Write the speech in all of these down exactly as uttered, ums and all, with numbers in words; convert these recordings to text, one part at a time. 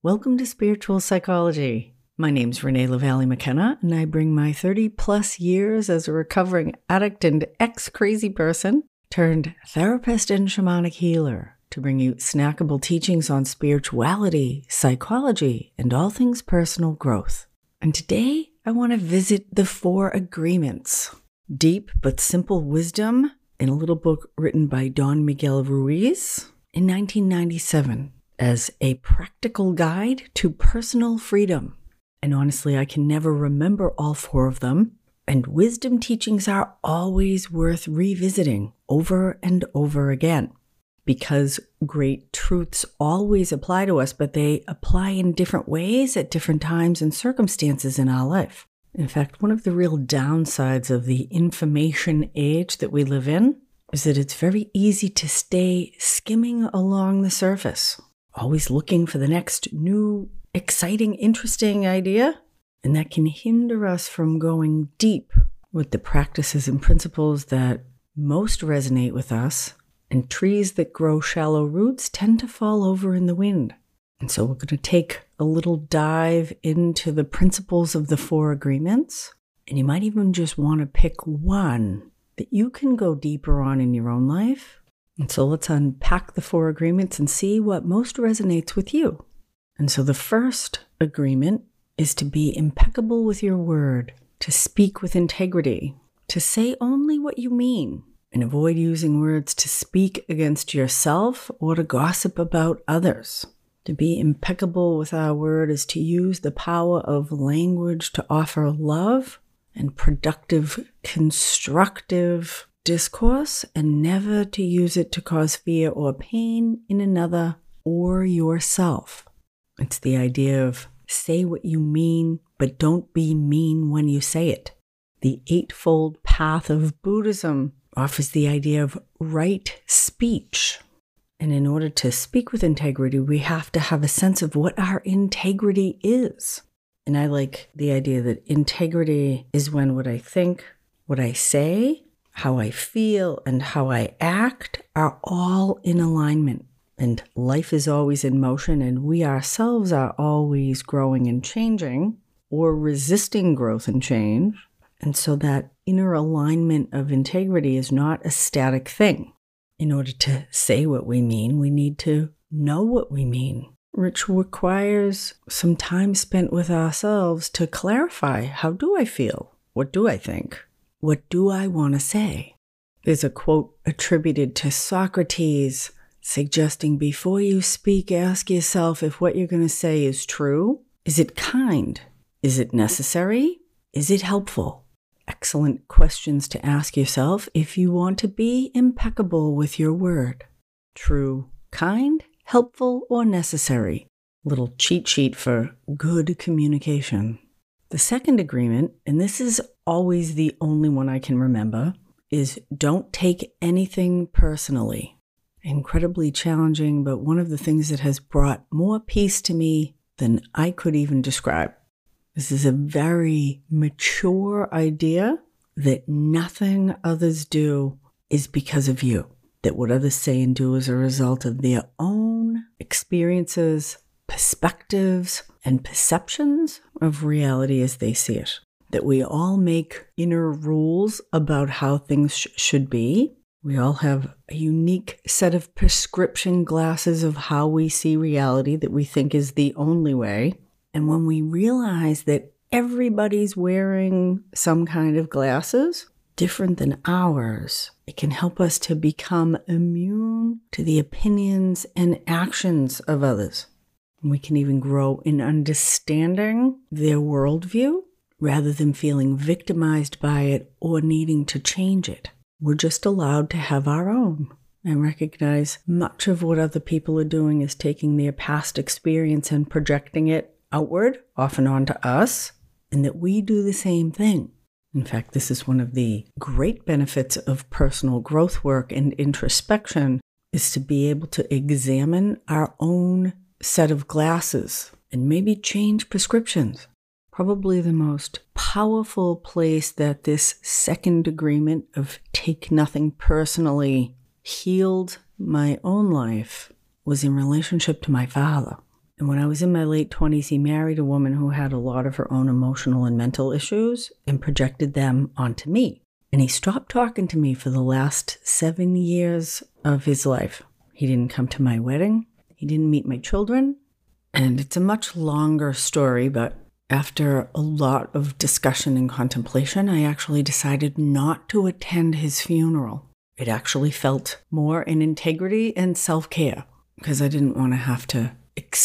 Welcome to Spiritual Psychology. My name's Renee LaValle McKenna, and I bring my thirty plus years as a recovering addict and ex-crazy person turned therapist and shamanic healer to bring you snackable teachings on spirituality, psychology, and all things personal growth. And today, I want to visit the Four Agreements. Deep but simple wisdom in a little book written by Don Miguel Ruiz in nineteen ninety-seven as a practical guide to personal freedom. And honestly, I can never remember all four of them. And wisdom teachings are always worth revisiting over and over again, because great truths always apply to us, but they apply in different ways at different times and circumstances in our life. In fact, one of the real downsides of the information age that we live in is that it's very easy to stay skimming along the surface, always looking for the next new, exciting, interesting idea. And that can hinder us from going deep with the practices and principles that most resonate with us. And trees that grow shallow roots tend to fall over in the wind. And so we're going to take a little dive into the principles of the Four Agreements. And you might even just want to pick one that you can go deeper on in your own life. And so let's unpack the Four Agreements and see what most resonates with you. And so the first agreement is to be impeccable with your word, to speak with integrity, to say only what you mean, and avoid using words to speak against yourself or to gossip about others. To be impeccable with our word is to use the power of language to offer love and productive, constructive discourse, and never to use it to cause fear or pain in another or yourself. It's the idea of say what you mean, but don't be mean when you say it. The Eightfold Path of Buddhism offers the idea of right speech. And in order to speak with integrity, we have to have a sense of what our integrity is. And I like the idea that integrity is when what I think, what I say, how I feel, and how I act are all in alignment. And life is always in motion, and we ourselves are always growing and changing, or resisting growth and change. And so that inner alignment of integrity is not a static thing. In order to say what we mean, we need to know what we mean, which requires some time spent with ourselves to clarify, how do I feel? What do I think? What do I want to say? There's a quote attributed to Socrates suggesting before you speak, ask yourself if what you're going to say is true. Is it kind? Is it necessary? Is it helpful? Excellent questions to ask yourself if you want to be impeccable with your word. True, kind, helpful, or necessary. Little cheat sheet for good communication. The second agreement, and this is always the only one I can remember, is don't take anything personally. Incredibly challenging, but one of the things that has brought more peace to me than I could even describe. This is a very mature idea that nothing others do is because of you, that what others say and do is a result of their own experiences, perspectives, and perceptions of reality as they see it. That we all make inner rules about how things sh- should be. We all have a unique set of prescription glasses of how we see reality that we think is the only way. And when we realize that everybody's wearing some kind of glasses different than ours, it can help us to become immune to the opinions and actions of others. We can even grow in understanding their worldview rather than feeling victimized by it or needing to change it. We're just allowed to have our own and recognize much of what other people are doing is taking their past experience and projecting it outward, often onto us, and that we do the same thing. In fact, this is one of the great benefits of personal growth work and introspection, is to be able to examine our own set of glasses and maybe change prescriptions. Probably the most powerful place that this second agreement of take nothing personally healed my own life was in relationship to my father. And when I was in my late twenties, he married a woman who had a lot of her own emotional and mental issues and projected them onto me. And he stopped talking to me for the last seven years of his life. He didn't come to my wedding. He didn't meet my children. And it's a much longer story, but after a lot of discussion and contemplation, I actually decided not to attend his funeral. It actually felt more in integrity and self-care because I didn't want to have to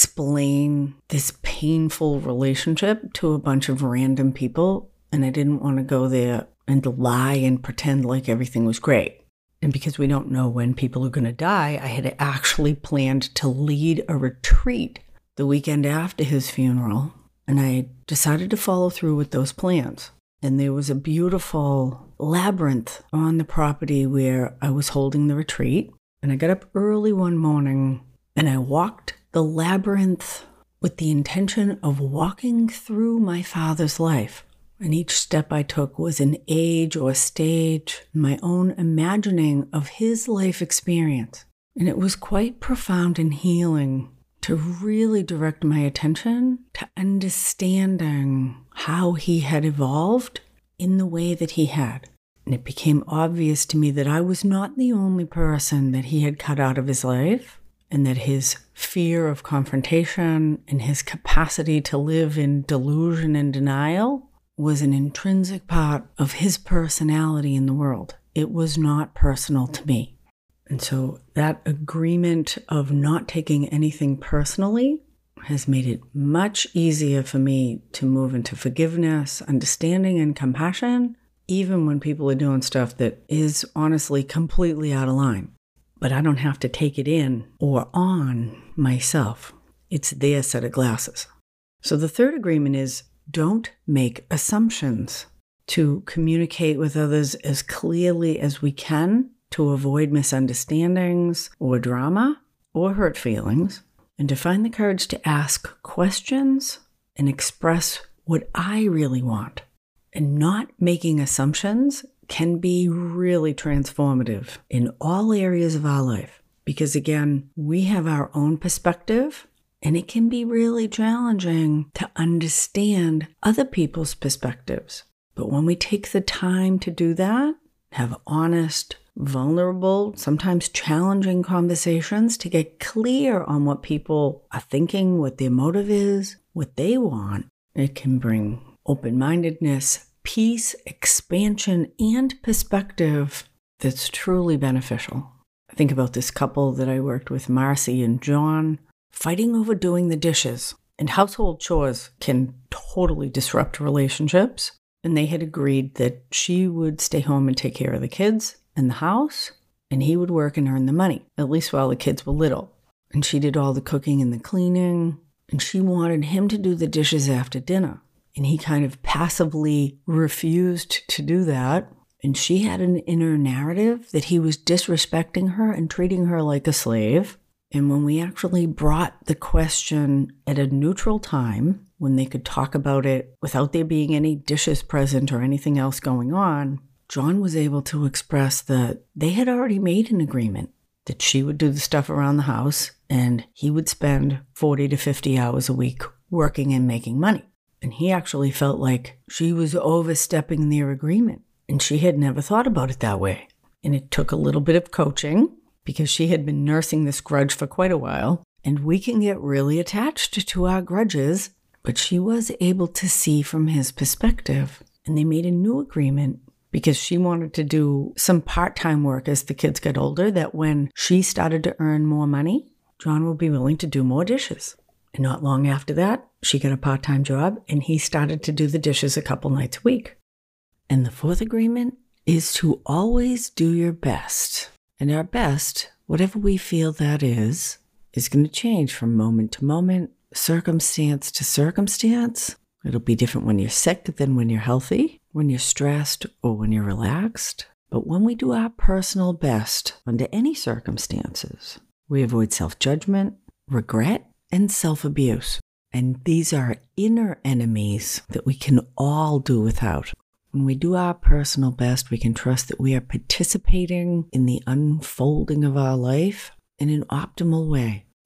explain this painful relationship to a bunch of random people, and I didn't want to go there and lie and pretend like everything was great. And because we don't know when people are going to die, I had actually planned to lead a retreat the weekend after his funeral, and I decided to follow through with those plans. And there was a beautiful labyrinth on the property where I was holding the retreat, and I got up early one morning and I walked the labyrinth with the intention of walking through my father's life. And each step I took was an age or stage, my own imagining of his life experience. And it was quite profound and healing to really direct my attention to understanding how he had evolved in the way that he had. And it became obvious to me that I was not the only person that he had cut out of his life, and that his fear of confrontation and his capacity to live in delusion and denial was an intrinsic part of his personality in the world. It was not personal to me. And so that agreement of not taking anything personally has made it much easier for me to move into forgiveness, understanding, and compassion, even when people are doing stuff that is honestly completely out of line. But I don't have to take it in or on myself. It's their set of glasses. So the third agreement is don't make assumptions. To communicate with others as clearly as we can to avoid misunderstandings or drama or hurt feelings, and to find the courage to ask questions and express what I really want. And not making assumptions can be really transformative in all areas of our life. Because again, we have our own perspective, and it can be really challenging to understand other people's perspectives. But when we take the time to do that, have honest, vulnerable, sometimes challenging conversations to get clear on what people are thinking, what their motive is, what they want, it can bring open-mindedness, peace, expansion, and perspective that's truly beneficial. I think about this couple that I worked with, Marcy and John, fighting over doing the dishes. And household chores can totally disrupt relationships. And they had agreed that she would stay home and take care of the kids and the house, and he would work and earn the money, at least while the kids were little. And she did all the cooking and the cleaning, and she wanted him to do the dishes after dinner. And he kind of passively refused to do that. And she had an inner narrative that he was disrespecting her and treating her like a slave. And when we actually brought the question at a neutral time, when they could talk about it without there being any dishes present or anything else going on, John was able to express that they had already made an agreement that she would do the stuff around the house and he would spend forty to fifty hours a week working and making money. And he actually felt like she was overstepping their agreement, and she had never thought about it that way. And it took a little bit of coaching because she had been nursing this grudge for quite a while, and we can get really attached to our grudges, but she was able to see from his perspective. And they made a new agreement because she wanted to do some part-time work as the kids got older, that when she started to earn more money, John would be willing to do more dishes. And not long after that, she got a part-time job, and he started to do the dishes a couple nights a week. And the fourth agreement is to always do your best. And our best, whatever we feel that is, is going to change from moment to moment, circumstance to circumstance. It'll be different when you're sick than when you're healthy, when you're stressed or when you're relaxed. But when we do our personal best under any circumstances, we avoid self-judgment, regret, and self-abuse. And these are inner enemies that we can all do without. When we do our personal best, we can trust that we are participating in the unfolding of our life in an optimal way.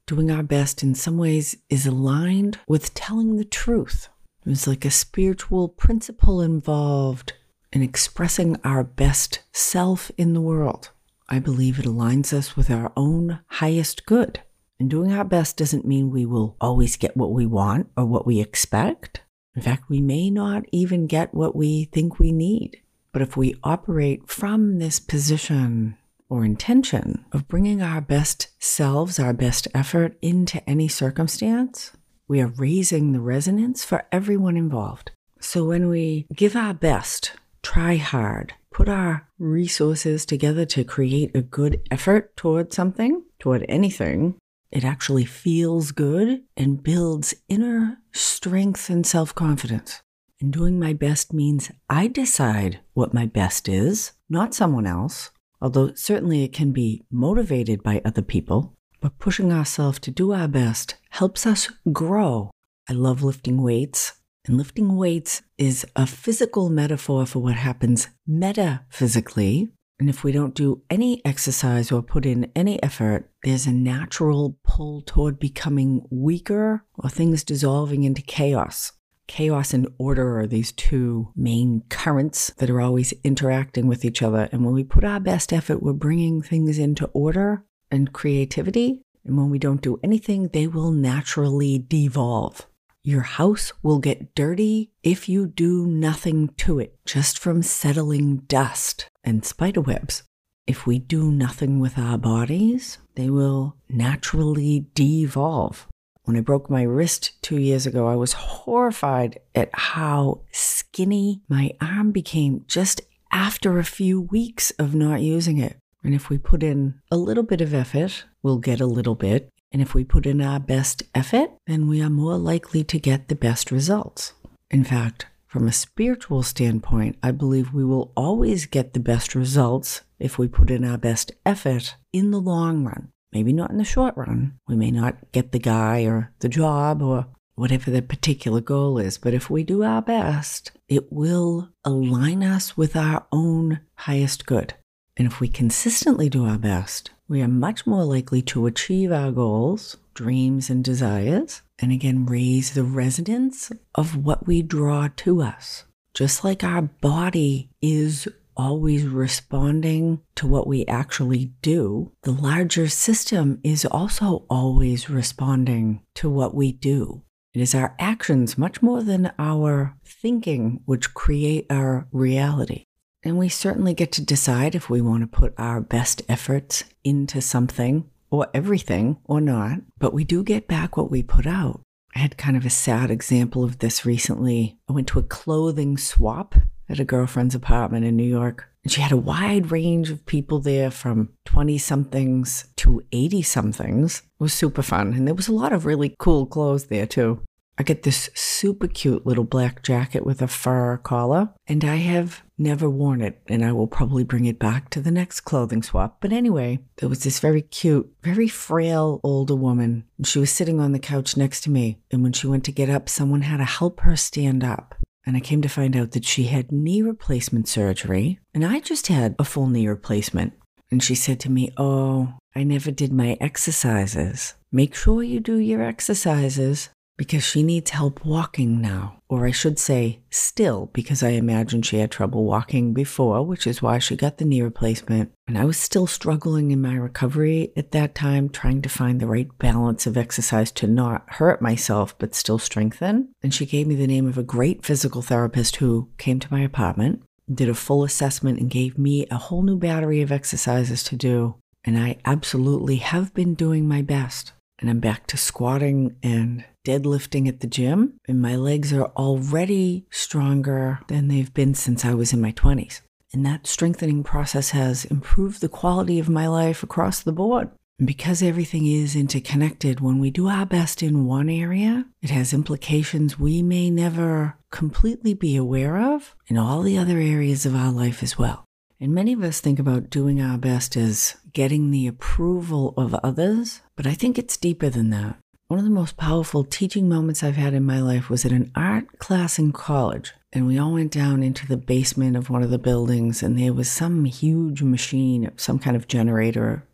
Doing our best in some ways is aligned with telling the truth. There's like a spiritual principle involved in expressing our best self in the world. I believe it aligns us with our own highest good. And doing our best doesn't mean we will always get what we want or what we expect. In fact, we may not even get what we think we need. But if we operate from this position or intention of bringing our best selves, our best effort into any circumstance, we are raising the resonance for everyone involved. So when we give our best, try hard, put our resources together to create a good effort toward something, toward anything, it actually feels good and builds inner strength and self-confidence. And doing my best means I decide what my best is, not someone else. Although certainly it can be motivated by other people, but pushing ourselves to do our best helps us grow. I love lifting weights, and lifting weights is a physical metaphor for what happens metaphysically. And if we don't do any exercise or put in any effort, there's a natural pull toward becoming weaker or things dissolving into chaos. Chaos and order are these two main currents that are always interacting with each other. And when we put our best effort, we're bringing things into order and creativity. And when we don't do anything, they will naturally devolve. Your house will get dirty if you do nothing to it, just from settling dust and spiderwebs. If we do nothing with our bodies, they will naturally devolve. When I broke my wrist two years ago, I was horrified at how skinny my arm became just after a few weeks of not using it. And if we put in a little bit of effort, we'll get a little bit. And if we put in our best effort, then we are more likely to get the best results. In fact, from a spiritual standpoint, I believe we will always get the best results if we put in our best effort in the long run. Maybe not in the short run. We may not get the guy or the job or whatever the particular goal is. But if we do our best, it will align us with our own highest good. And if we consistently do our best, we are much more likely to achieve our goals, dreams, and desires, and again, raise the resonance of what we draw to us. Just like our body is always responding to what we actually do, the larger system is also always responding to what we do. It is our actions, much more than our thinking, which create our reality. And we certainly get to decide if we want to put our best efforts into something or everything or not, but we do get back what we put out. I had kind of a sad example of this recently. I went to a clothing swap at a girlfriend's apartment in New York. And she had a wide range of people there from twenty-somethings to eighty-somethings. It was super fun. And there was a lot of really cool clothes there too. I get this super cute little black jacket with a fur collar, and I have never worn it, and I will probably bring it back to the next clothing swap. But anyway, there was this very cute, very frail older woman, and she was sitting on the couch next to me. And when she went to get up, someone had to help her stand up. And I came to find out that she had knee replacement surgery, and I just had a full knee replacement. And she said to me, "Oh, I never did my exercises. Make sure you do your exercises," because she needs help walking now. Or I should say still, because I imagine she had trouble walking before, which is why she got the knee replacement. And I was still struggling in my recovery at that time, trying to find the right balance of exercise to not hurt myself, but still strengthen. And she gave me the name of a great physical therapist who came to my apartment, did a full assessment, and gave me a whole new battery of exercises to do. And I absolutely have been doing my best. And I'm back to squatting and deadlifting at the gym, and my legs are already stronger than they've been since I was in my twenties. And that strengthening process has improved the quality of my life across the board. And because everything is interconnected, when we do our best in one area, it has implications we may never completely be aware of in all the other areas of our life as well. And many of us think about doing our best as getting the approval of others, but I think it's deeper than that. One of the most powerful teaching moments I've had in my life was at an art class in college. And we all went down into the basement of one of the buildings, and there was some huge machine, some kind of generator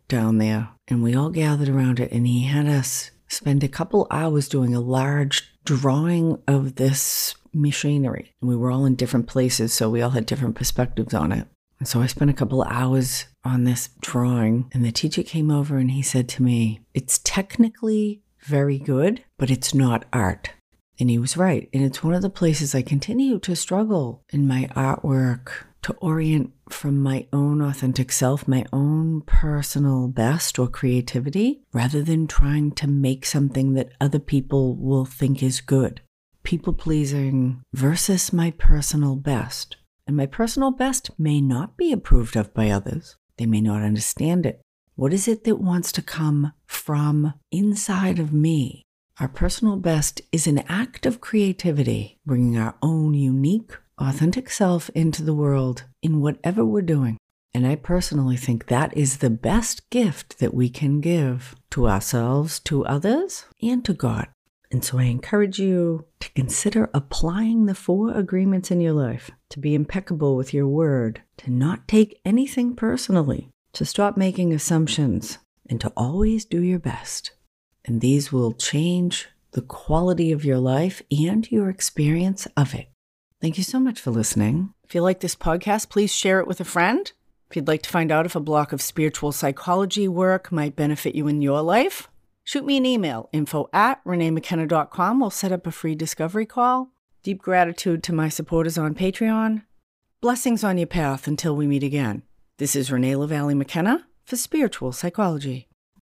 down there, and we all gathered around it, and he had us spend a couple hours doing a large drawing of this machinery. And we were all in different places, so we all had different perspectives on it. And so I spent a couple of hours on this drawing, and the teacher came over and he said to me, "It's technically very good, but it's not art." And he was right. And it's one of the places I continue to struggle in my artwork to orient from my own authentic self, my own personal best or creativity, rather than trying to make something that other people will think is good. People pleasing versus my personal best. And my personal best may not be approved of by others. They may not understand it. What is it that wants to come from inside of me? Our personal best is an act of creativity, bringing our own unique, authentic self into the world in whatever we're doing. And I personally think that is the best gift that we can give to ourselves, to others, and to God. And so I encourage you to consider applying the four agreements in your life, to be impeccable with your word, to not take anything personally, to stop making assumptions, and to always do your best. And these will change the quality of your life and your experience of it. Thank you so much for listening. If you like this podcast, please share it with a friend. If you'd like to find out if a block of spiritual psychology work might benefit you in your life, shoot me an email, info at renee mckenna dot com. We'll set up a free discovery call. Deep gratitude to my supporters on Patreon. Blessings on your path until we meet again. This is Renee LaValle McKenna for Spiritual Psychology.